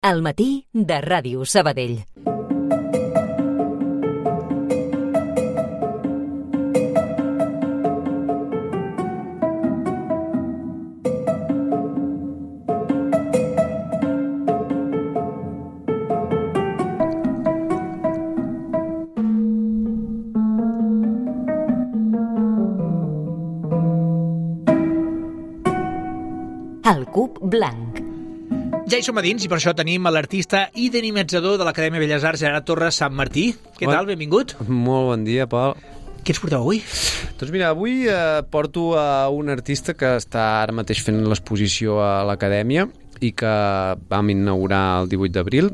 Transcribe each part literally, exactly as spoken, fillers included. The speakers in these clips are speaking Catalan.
Al matí de Ràdio Sabadell. El cub blanc. Ja hi som a dins i per això tenim a l'artista i dinamitzador de l'Acadèmia Belles Arts, Gerard Torres Sant Martí. Què tal? Benvingut. Molt bon dia, Pol. Què ens porteu avui? Doncs mira, avui eh, porto a un artista que està ara mateix fent l'exposició a l'Acadèmia i que vam inaugurar el divuit d'abril.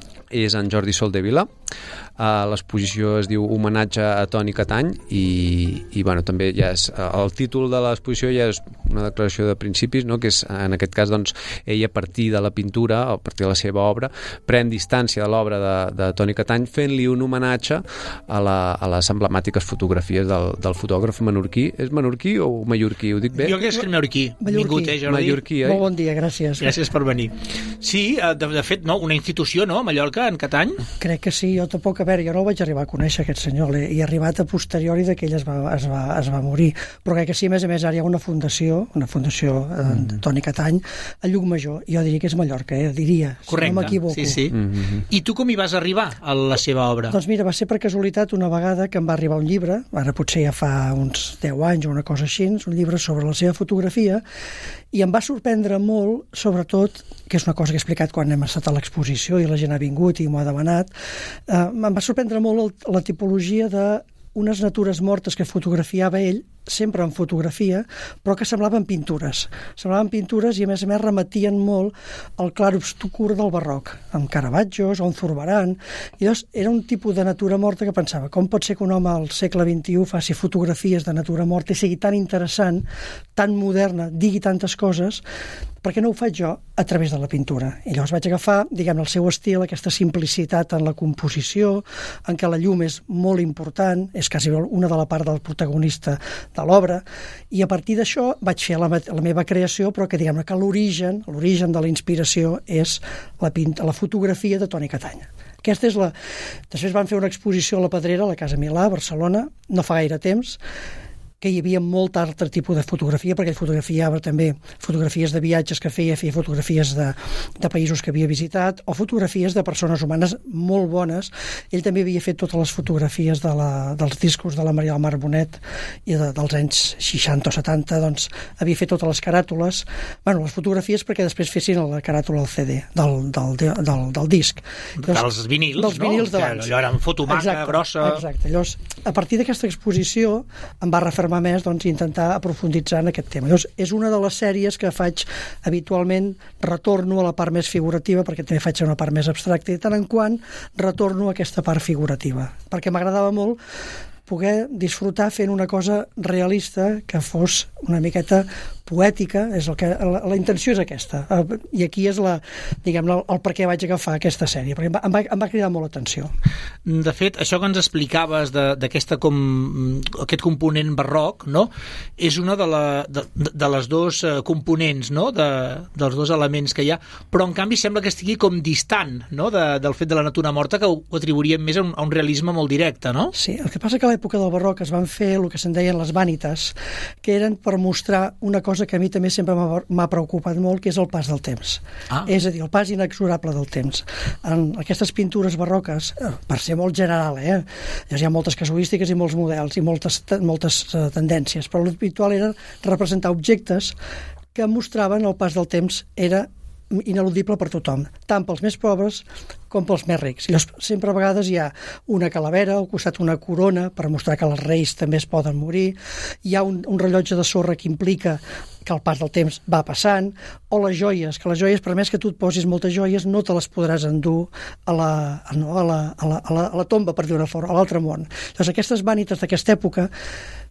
És en Jordi Soldevila. Uh, l'exposició es diu Homenatge a Toni Catany i, i bueno, també ja és, el títol de l'exposició ja és una declaració de principis, no? Que és, en aquest cas, doncs, ell a partir de la pintura, a partir de la seva obra, pren distància de l'obra de, de Toni Catany, fent-li un homenatge a, la, a les emblemàtiques fotografies del, del fotògraf menorquí. És menorquí o mallorquí? Ho dic bé? Jo crec que és menorquí. Mallorquí. Eh, Jordi? Mallorquí, eh? Molt bon dia, gràcies. Gràcies per venir. Sí, de, de fet, no, una institució, no?, a Mallorca, en Catany. Crec que sí, jo tampoc, a veure, jo no el vaig arribar a conèixer, aquest senyor, i he arribat a posteriori de que ell es va, es, va, es va morir, però crec que sí, a més a més, ara hi ha una fundació, una fundació eh, mm. Toni Catany, a Llucmajor, jo diria que és Mallorca, eh, diria, correcte, si no m'equivoco. Sí, sí. Mm-hmm. I tu com hi vas arribar a la seva obra? Doncs mira, va ser per casualitat una vegada que em va arribar un llibre, ara potser ja fa uns deu anys o una cosa així, un llibre sobre la seva fotografia, i em va sorprendre molt, sobretot, que és una cosa que he explicat quan hem estat a l'exposició i la gent ha vingut i m'ho ha demanat, eh, em va sorprendre molt el, la tipologia de unes natures mortes que fotografiava ell, sempre en fotografia, però que semblaven pintures. Semblaven pintures i, a més a més, remetien molt al clarobscur del barroc, amb Caravaggios o amb Zurbarán. I llavors era un tipus de natura morta que pensava, com pot ser que un home al segle vint-i-u faci fotografies de natura morta i sigui tan interessant, tan moderna, digui tantes coses, perquè no ho faig jo a través de la pintura. I llavors vaig agafar, diguem, el seu estil, aquesta simplicitat en la composició, en què la llum és molt important, és quasi una de la part del protagonista de l'obra, i a partir d'això vaig fer la, la meva creació, però que diguem que l'origen, l'origen de la inspiració és la, pinta, la fotografia de Toni Catany. Aquesta és la... Després van fer una exposició a la Pedrera, a la Casa Milà, a Barcelona, no fa gaire temps, que hi havia molt altre tipus de fotografia, perquè ell fotografiava també fotografies de viatges que feia, feia fotografies de, de països que havia visitat, o fotografies de persones humanes molt bones. Ell també havia fet totes les fotografies de la, dels discos de la Maria del Mar Bonet i de, dels anys seixanta o setanta, doncs havia fet totes les caràtules, bueno, les fotografies perquè després fessin la caràtula del C D, del, del, del, del, del disc. Dels vinils, dels no? Vinils d'abans. Allò era amb fotomaca, exacte, grossa... Exacte. Llavors, a partir d'aquesta exposició em va refermar més, doncs, intentar aprofunditzar en aquest tema. Llavors, és una de les sèries que faig habitualment, retorno a la part més figurativa, perquè també faig una part més abstracta, i de tant en quant retorno a aquesta part figurativa, perquè m'agradava molt poder disfrutar fent una cosa realista que fos una miqueta poètica, és el que, la, la intenció és aquesta, i aquí és la, diguem, el, el per què vaig agafar aquesta sèrie, perquè em va, em va, em va cridar molt l'atenció. De fet, això que ens explicaves d'aquesta com, aquest component barroc, no?, és una de, la, de, de les dos components, no?, de, dels dos elements que hi ha, però en canvi sembla que estigui com distant, no?, de, del fet de la natura morta, que ho, ho atribuiríem més a un, a un realisme molt directe, no? Sí, el que passa que a l'època del barroc es van fer el que se'n deien les vanitas, que eren per mostrar una cosa que a mi també sempre m'ha preocupat molt, que és el pas del temps. Ah. És a dir, el pas inexorable del temps. En aquestes pintures barroques, per ser molt general, eh? Hi ha moltes casuístiques i molts models i moltes, moltes uh, tendències, però l'habitual era representar objectes que mostraven el pas del temps era ineludible per tothom, tant pels més pobres com pels més rics. I sempre a vegades hi ha una calavera, al costat una corona, per mostrar que els reis també es poden morir, hi ha un, un rellotge de sorra que implica que el pas del temps va passant, o les joies, que les joies, per més que tu et posis moltes joies, no te les podràs endur a la, no, a la, a la, a la, a la tomba, per dir una forma, a l'altre món. Llavors, aquestes vanites d'aquesta època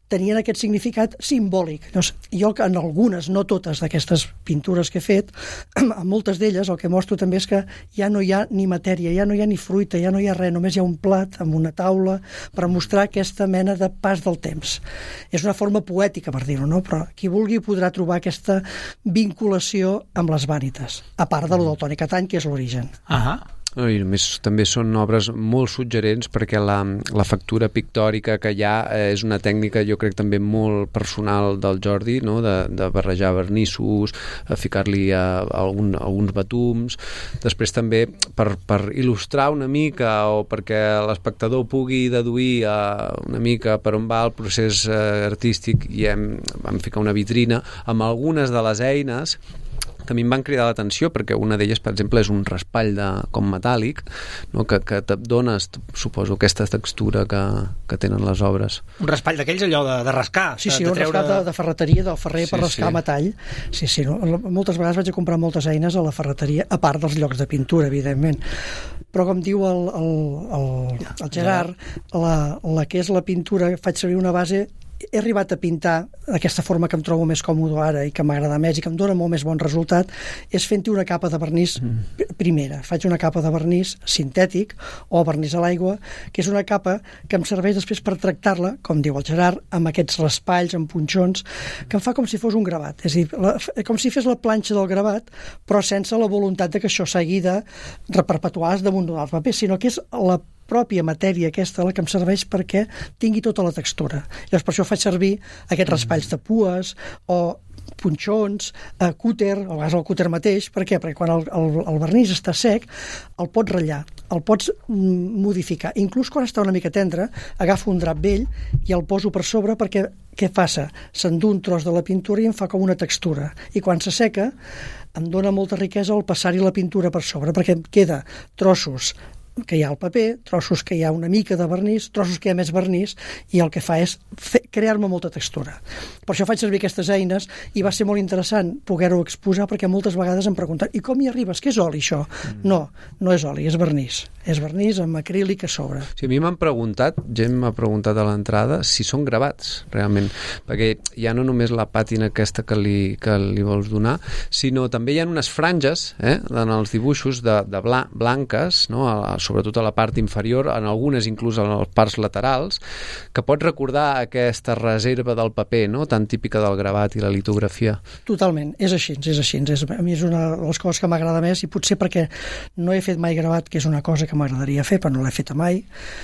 tenien aquest significat simbòlic. Llavors, jo en algunes, no totes d'aquestes pintures que he fet, en moltes d'elles el que mostro també és que ja no hi ha ni matèria, ja no hi ha ni fruita, ja no hi ha res, només hi ha un plat amb una taula per mostrar aquesta mena de pas del temps. És una forma poètica, per dir-ho, no? Però qui vulgui podrà trobar aquesta vinculació amb les vànites, a part de lo del Toni Catany, que és l'origen. Ahà. I a més també són obres molt suggerents perquè la, la factura pictòrica que hi ha és una tècnica jo crec també molt personal del Jordi, no? de, de barrejar vernissos, ficar-li a, a algun, alguns batums, després també per, per il·lustrar una mica o perquè l'espectador pugui deduir uh, una mica per on va el procés uh, artístic i hem, vam ficar una vitrina amb algunes de les eines que a mi em van cridar l'atenció perquè una d'elles, per exemple, és un raspall de, com metàl·lic, no? que, que et dones, suposo, aquesta textura que, que tenen les obres. Un raspall d'aquells allò de, de rascar. Sí, sí, de, de un treure... rascat de, de ferreteria, del ferrer, sí, per rascar sí. metall. Sí, sí, no? Moltes vegades vaig a comprar moltes eines a la ferreteria, a part dels llocs de pintura, evidentment. Però com diu el, el, el, el Gerard, la, la que és la pintura, faig servir una base. He arribat a pintar d'aquesta forma que em trobo més còmode ara i que m'agrada més i que em dona molt més bon resultat, és fent-hi una capa de vernís mm. primera. Faig una capa de vernís sintètic o vernís a l'aigua, que és una capa que em serveix després per tractar-la, com diu el Gerard, amb aquests raspalls, amb punxons, que em fa com si fos un gravat. És a dir, la, com si fes la planxa del gravat, però sense la voluntat de que això s'hagi de reperpetuar damunt d'un altre paper, sinó que és la pròpia matèria aquesta la que em serveix perquè tingui tota la textura. Llavors per això faig servir aquests raspalls de pues o punxons, eh, cúter, a vegades el cúter mateix. Per què? Perquè quan el, el, el vernís està sec, el pots ratllar, el pots mm, modificar. Inclús quan està una mica tendre, agafo un drap vell i el poso per sobre perquè què passa? S'endú un tros de la pintura i em fa com una textura. I quan s'asseca em dona molta riquesa el passar-hi la pintura per sobre, perquè em queda trossos que hi ha al paper, trossos que hi ha una mica de vernís, trossos que hi ha més vernís, i el que fa és crear-me molta textura. Per això faig servir aquestes eines i va ser molt interessant poder-ho exposar perquè moltes vegades em pregunten i com hi arribes? Què és oli, això? Mm. No, no és oli, és vernís. És vernís amb acrílic a sobre. Sí, a mi m'han preguntat, gent m'ha preguntat a l'entrada si són gravats, realment, perquè hi ha no només la pàtina aquesta que li, que li vols donar, sinó també hi ha unes franges eh, en els dibuixos de, de blan blanques, no?, a, sobretot a la part inferior, en algunes inclús en les parts laterals, que pot recordar aquesta reserva del paper, no?, tan típica del gravat i la litografia. Totalment, és així, és així. És, a mi és una de les coses que m'agrada més i potser perquè no he fet mai gravat, que és una cosa que m'agradaria fer, però no l'he fet mai.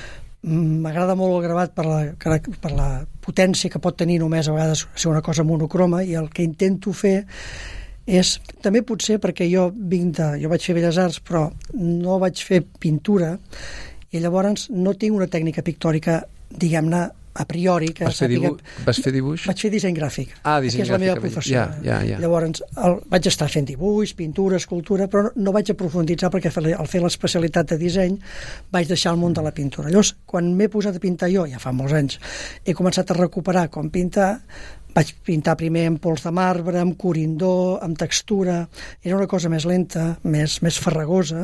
M'agrada molt el gravat per la, per la potència que pot tenir només a vegades ser una cosa monocroma, i el que intento fer és, també potser perquè jo vinc de, jo vaig fer Belles Arts però no vaig fer pintura i llavors no tinc una tècnica pictòrica, diguem-ne, a priori. Que vas, fer dibu vas fer dibuix? Vaig fer disseny gràfic, ah, disseny que és gràfic, la meva professió. Ja, ja, ja. Llavors el, vaig estar fent dibuix, pintura, escultura, però no, no vaig aprofunditzar perquè al fer l'especialitat de disseny vaig deixar el món de la pintura. Llavors, quan m'he posat a pintar jo, ja fa molts anys, he començat a recuperar com pintar. Vaig pintar primer amb pols de marbre, amb corindó, amb textura. Era una cosa més lenta, més, més farragosa,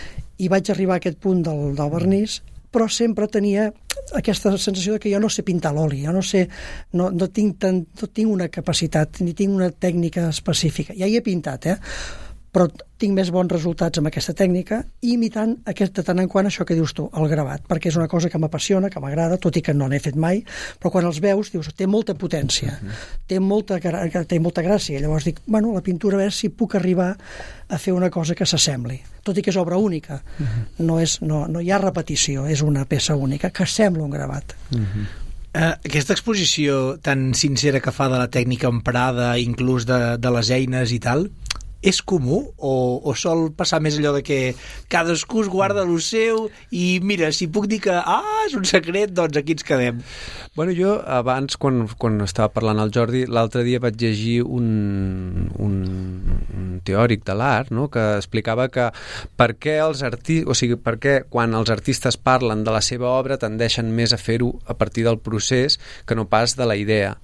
i vaig arribar a aquest punt del, del vernís, però sempre tenia aquesta sensació de que jo no sé pintar l'oli, jo no sé, no, no, tinc tant, no tinc una capacitat, ni tinc una tècnica específica. Ja hi he pintat, eh? Però tinc més bons resultats amb aquesta tècnica, imitant aquest, de tant en quant això que dius tu, el gravat, perquè és una cosa que m'apassiona, que m'agrada, tot i que no n'he fet mai, però quan els veus dius, té molta potència, uh -huh. té, molta, té molta gràcia. Llavors dic, bueno, la pintura, a veure si puc arribar a fer una cosa que s'assembli, tot i que és obra única. Uh -huh. no, és, no, no hi ha repetició, és una peça única, que sembla un gravat. Uh -huh. Uh, aquesta exposició tan sincera que fa de la tècnica emprada, inclús de, de les eines i tal, és comú o, o sol passar més allò de que cadascú es guarda el seu i mira, si puc dir que ah, és un secret, doncs aquí ens quedem? Bueno, jo abans, quan, quan estava parlant al Jordi, l'altre dia vaig llegir un, un, un teòric de l'art, no?, que explicava que per què els artistes, o sigui, per què quan els artistes parlen de la seva obra tendeixen més a fer-ho a partir del procés que no pas de la idea.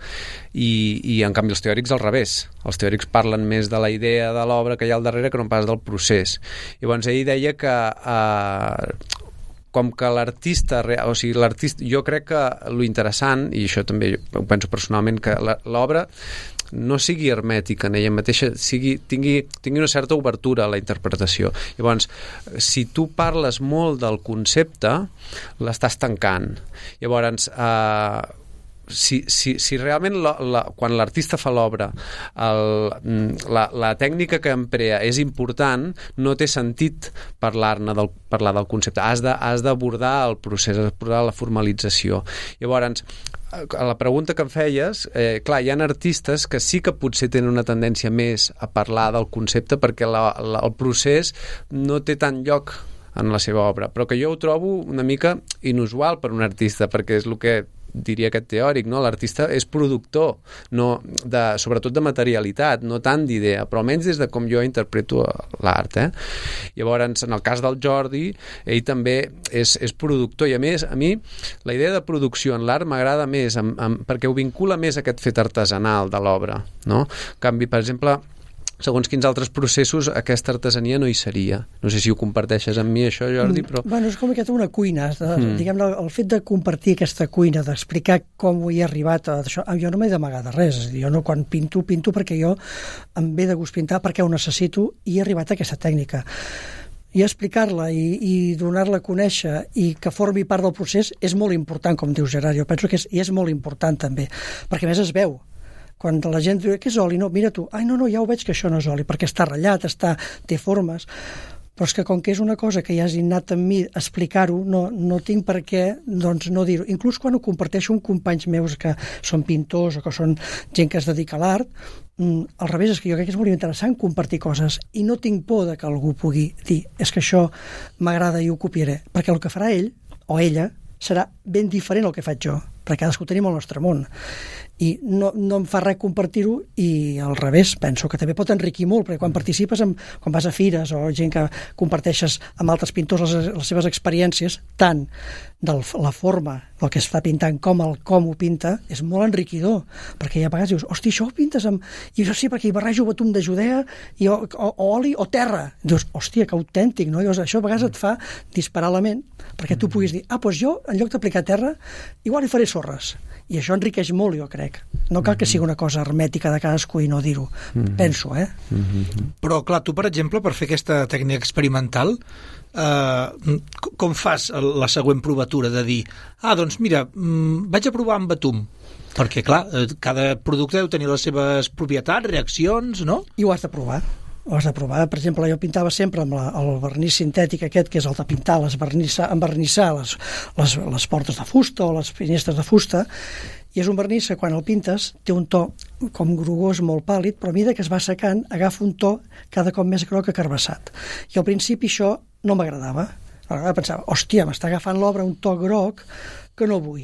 I, i en canvi els teòrics al revés. Els teòrics parlen més de la idea de l'obra que hi ha al darrere que no pas del procés. Llavors ell deia que eh, com que l'artista, o sigui, l'artista, jo crec que lo interessant, i això també ho penso personalment, que l'obra no sigui hermètica en ella mateixa, sigui, tingui, tingui una certa obertura a la interpretació. Llavors, si tu parles molt del concepte, l'estàs tancant. Llavors, eh, si, si, si realment la, la, quan l'artista fa l'obra la, la tècnica que emprea és important, no té sentit parlar-ne del, parlar del concepte. Has de, has d'abordar el procés, has d'abordar la formalització. Llavors, a la pregunta que em feies, eh, clar, hi ha artistes que sí que potser tenen una tendència més a parlar del concepte perquè la, la, el procés no té tant lloc en la seva obra, però que jo ho trobo una mica inusual per un artista, perquè és el que diria aquest teòric, no? L'artista és productor, no de, sobretot de materialitat, no tant d'idea, però almenys des de com jo interpreto l'art. Eh? Llavors, en el cas del Jordi, ell també és, és productor, i a més, a mi, la idea de producció en l'art m'agrada més, amb, amb, perquè ho vincula més a aquest fet artesanal de l'obra. No? En canvi, per exemple, segons quins altres processos aquesta artesania no hi seria. No sé si ho comparteixes amb mi, això, Jordi, però... Bueno, és com aquesta una cuina. De, mm. Diguem, el fet de compartir aquesta cuina, d'explicar com ho he arribat a això, jo no m'he d'amagar de res. És a dir, jo no, quan pinto, pinto perquè jo em ve de gust pintar, perquè ho necessito, i he arribat a aquesta tècnica. I explicar-la i, i donar-la a conèixer i que formi part del procés és molt important, com diu Gerard. Jo penso que és, i és molt important també, perquè a més es veu. Quan la gent diu, què és oli? No, mira tu, ai, no, no, ja ho veig que això no és oli, perquè està ratllat, està, té formes, però és que com que és una cosa que ja has innat en mi explicar-ho, no, no tinc per què doncs, no dir-ho. Inclús quan ho comparteixo amb companys meus que són pintors o que són gent que es dedica a l'art, mm, al revés, és que jo crec que és molt interessant compartir coses i no tinc por de que algú pugui dir és que això m'agrada i ho copiaré, perquè el que farà ell o ella serà ben diferent al que faig jo, perquè cadascú tenim el nostre món. I no, no em fa res compartir-ho, i al revés, penso que també pot enriquir molt, perquè quan participes, amb, quan vas a fires o gent que comparteixes amb altres pintors les, les seves experiències, tant de la forma del que està pintant com el com ho pinta, és molt enriquidor, perquè ja a vegades dius, hosti, això ho pintes amb... I jo sí, perquè hi barrejo betum de Judea i o, o, o oli o terra. Dius, hòstia, que autèntic, no? Llavors, això a vegades et fa disparar la ment, perquè tu puguis dir, ah, doncs jo, en lloc d'aplicar terra, igual hi faré sorres. I això enriqueix molt, jo crec. No cal que sigui una cosa hermètica de cadascú i no dir-ho. Mm-hmm. Penso, eh? Mm-hmm. Però, clar, tu, per exemple, per fer aquesta tècnica experimental, eh, com fas la següent provatura de dir, ah, doncs mira, vaig a provar amb betum? Perquè, clar, cada producte deu tenir les seves propietats, reaccions, no? I ho has de provar. Ho has de provar. Per exemple, jo pintava sempre amb la, el vernís sintètic aquest, que és el de pintar, les vernissar, envernissar les, les, les portes de fusta o les finestres de fusta, i és un vernís que quan el pintes té un to com grogós molt pàl·lid, però a mesura que es va secant agafa un to cada cop més groc acarbassat. I al principi això no m'agradava. A vegades pensava, hòstia, m'està agafant l'obra un to groc que no vull.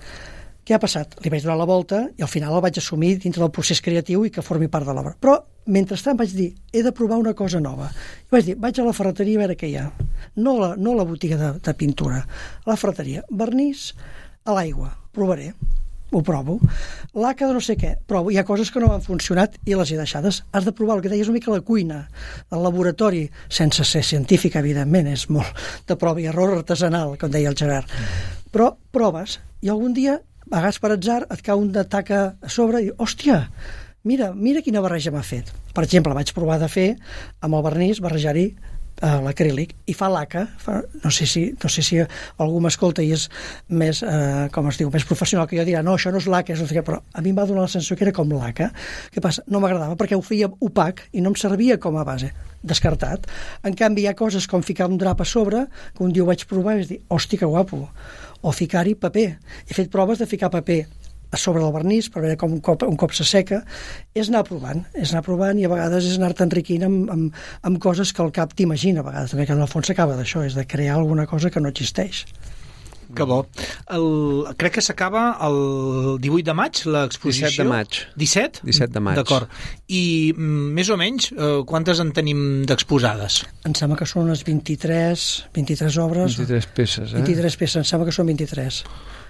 Què ha passat? Li vaig donar la volta i al final el vaig assumir dintre del procés creatiu i que formi part de l'obra. Però, mentrestant, vaig dir, he de provar una cosa nova. I vaig dir, vaig a la ferreteria a veure què hi ha. No la, no la botiga de, de pintura. A la ferreteria. Vernís a l'aigua. Provaré. Ho provo. Laca de no sé què. Provo. Hi ha coses que no m'han funcionat i les he deixades. Has de provar el que deies una mica la cuina. El laboratori, sense ser científic, evidentment, és molt de prova i error artesanal, com deia el Gerard. Però proves i algun dia a vegades per atzar et cau una taca a sobre i dius, hòstia, mira, mira quina barreja m'ha fet. Per exemple, vaig provar de fer amb el vernís, barrejar-hi uh, l'acrílic, i fa laca, fa, no sé si, no sé si algú m'escolta i és més, uh, com es diu, més professional que jo dirà, no, això no és laca, és no sé què, però a mi em va donar la sensació que era com laca. Què passa? No m'agradava perquè ho feia opac i no em servia com a base. Descartat. En canvi, hi ha coses com ficar un drap a sobre, que un dia ho vaig provar i vaig dir, hosti, que guapo. O ficar-hi paper. He fet proves de ficar paper a sobre del vernís per veure com un cop, un cop s'asseca. És anar provant, és anar provant i a vegades és anar-te enriquint amb, amb, amb coses que el cap t'imagina, a vegades també, que en el fons s'acaba d'això, és de crear alguna cosa que no existeix. Que bo. El, crec que s'acaba el divuit de maig, l'exposició. disset de maig. disset? disset de maig. D'acord. I més o menys, eh, quantes en tenim d'exposades? Em sembla que són unes vint-i-tres, vint-i-tres obres. vint-i-tres peces, eh? vint-i-tres peces, em sembla que són vint-i-tres.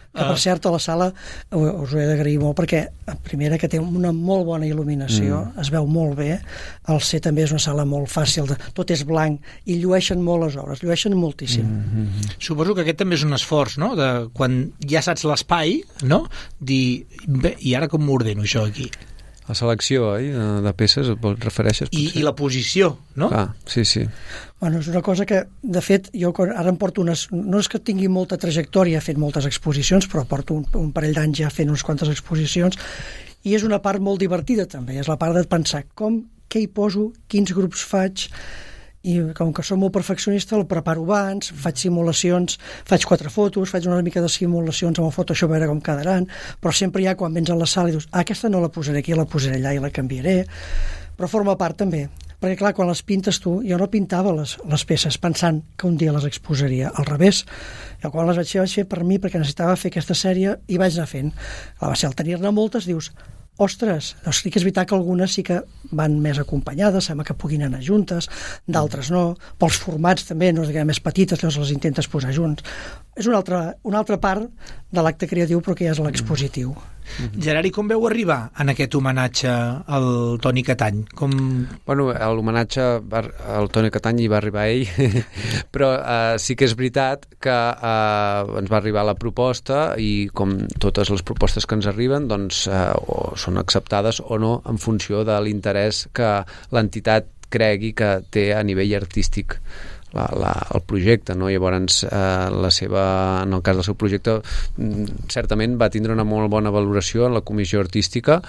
Que, per cert, a la sala us ho he d'agrair molt perquè, primera, que té una molt bona il·luminació, mm. es veu molt bé, el C també és una sala molt fàcil, de, tot és blanc, i llueixen molt les obres, llueixen moltíssim. Mm-hmm. Suposo que aquest també és un esforç, no?, de quan ja saps l'espai, no?, dir, bé, i ara com m'ordeno això aquí? La selecció, oi?, de peces, et refereixes? I, I la posició, no? Ah, sí, sí. Bueno, és una cosa que, de fet, jo ara em porto unes... No és que tingui molta trajectòria, he fet moltes exposicions, però porto un, un parell d'anys ja fent unes quantes exposicions, i és una part molt divertida, també. És la part de pensar com, què hi poso, quins grups faig, i com que som molt perfeccionista el preparo abans, faig simulacions, faig quatre fotos, faig una mica de simulacions amb el Photoshop a veure com quedaran, però sempre hi ha quan vens a la sala i dius, ah, aquesta no la posaré aquí, la posaré allà i la canviaré, però forma part també, perquè clar, quan les pintes tu, jo no pintava les, les peces pensant que un dia les exposaria, al revés, jo quan les vaig fer, vaig fer per mi perquè necessitava fer aquesta sèrie i vaig anar fent, clar, va ser al tenir-ne moltes, dius, ostres, doncs sí que és veritat que algunes sí que van més acompanyades, sembla que puguin anar juntes, d'altres no, pels formats també, no és que més petites, llavors les intentes posar junts. És una altra, una altra part de l'acte creatiu, però que ja és l'expositiu. Mm-hmm. Gerard, com veu arribar en aquest homenatge al Toni Catany? Com... Bueno, l'homenatge al Toni Catany hi va arribar ell, però eh, sí que és veritat que eh, ens va arribar la proposta i com totes les propostes que ens arriben, doncs eh, o són acceptades o no en funció de l'interès que l'entitat cregui que té a nivell artístic la, la, el projecte, no? Llavors eh, la seva, en el cas del seu projecte certament va tindre una molt bona valoració en la comissió artística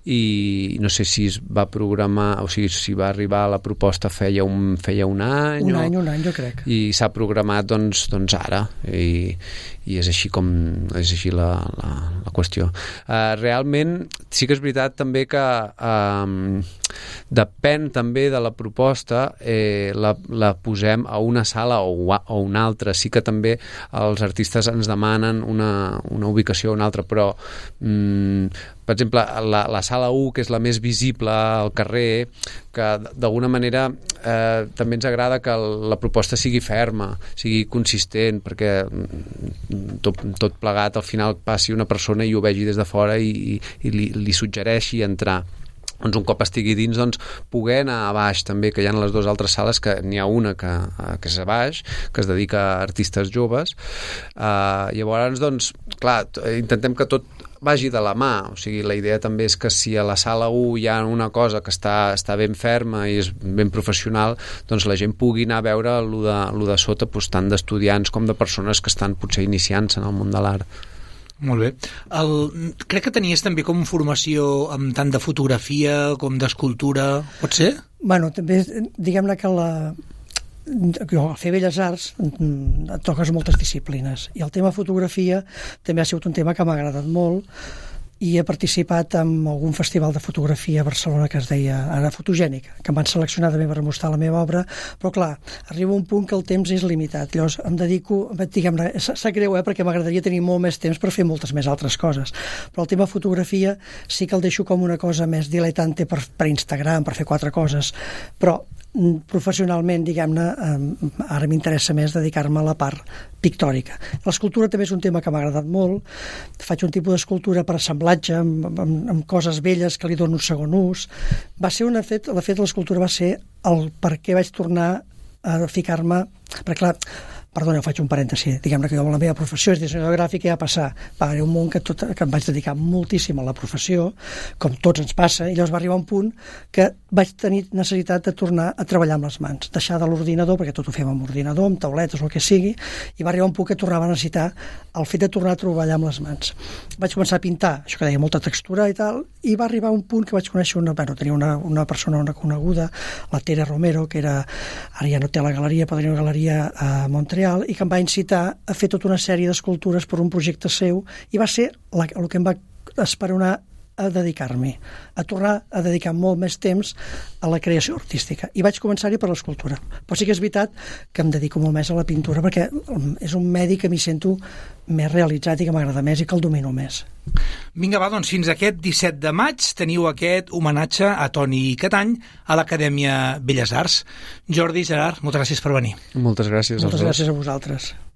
i no sé si es va programar o sigui, si va arribar a la proposta feia un, feia un any un o... any, un any jo crec i s'ha programat doncs, doncs ara i, i és així com és així la, la, la qüestió uh, realment sí que és veritat també que um, depèn també de la proposta eh, la, la posem a una sala o, o una altra. Sí que també els artistes ens demanen una, una ubicació o una altra, però mm, per exemple, la, la sala u, que és la més visible al carrer, que d'alguna manera eh, també ens agrada que la proposta sigui ferma, sigui consistent, perquè tot, tot plegat al final passi una persona i ho vegi des de fora i, i li, li suggereixi entrar. Doncs un cop estigui dins, doncs, poder anar a baix també, que hi ha les dues altres sales, que n'hi ha una que, que és a baix, que es dedica a artistes joves. Uh, llavors, doncs, clar, intentem que tot vagi de la mà, o sigui, la idea també és que si a la sala u hi ha una cosa que està, està ben ferma i és ben professional, doncs la gent pugui anar a veure lo de, lo de sota, doncs, tant d'estudiants com de persones que estan potser iniciant-se en el món de l'art. Molt bé. El, crec que tenies també com formació amb tant de fotografia com d'escultura, pot ser? Bueno, també, diguem-ne que la... jo al fer Belles Arts et toques moltes disciplines i el tema fotografia també ha sigut un tema que m'ha agradat molt i he participat en algun festival de fotografia a Barcelona que es deia ara Fotogènic, que em van seleccionar també per mostrar la meva obra, però clar, arriba un punt que el temps és limitat, llavors em dedico, diguem-ne, sap greu, eh, perquè m'agradaria tenir molt més temps per fer moltes més altres coses, però el tema fotografia sí que el deixo com una cosa més diletante per, per Instagram, per fer quatre coses, però professionalment, diguem-ne, eh, ara m'interessa més dedicar-me a la part pictòrica. L'escultura també és un tema que m'ha agradat molt. Faig un tipus d'escultura per assemblatge, amb, amb, amb coses velles que li dono un segon ús. Va ser una fet, de fet, l'escultura va ser el per què vaig tornar a ficar-me... Perquè, clar, perdona, faig un parèntesi, diguem-ne que jo la meva professió és dissenyador gràfic i ja passar, va haver un món que, tot, que em vaig dedicar moltíssim a la professió, com tots ens passa, i llavors va arribar un punt que vaig tenir necessitat de tornar a treballar amb les mans, deixar de l'ordinador, perquè tot ho fem amb ordinador, amb tauletes o el que sigui, i va arribar un punt que tornava a necessitar el fet de tornar a treballar amb les mans. Vaig començar a pintar, això que deia molta textura i tal, i va arribar un punt que vaig conèixer una, bueno, tenia una, una persona una coneguda, la Tere Romero, que era, ara ja no té la galeria, però tenia una galeria a Montreal, i que em va incitar a fer tota una sèrie d'escultures per un projecte seu i va ser la, el que em va esperonar a dedicar-m'hi, a tornar a dedicar molt més temps a la creació artística. I vaig començar-hi per l'escultura. Però sí que és veritat que em dedico molt més a la pintura perquè és un medi que m'hi sento més realitzat i que m'agrada més i que el domino més. Vinga, va, doncs fins aquest disset de maig teniu aquest homenatge a Toni Catany a l'Acadèmia Belles Arts. Jordi, Gerard, moltes gràcies per venir. Moltes gràcies. Moltes gràcies a vosaltres.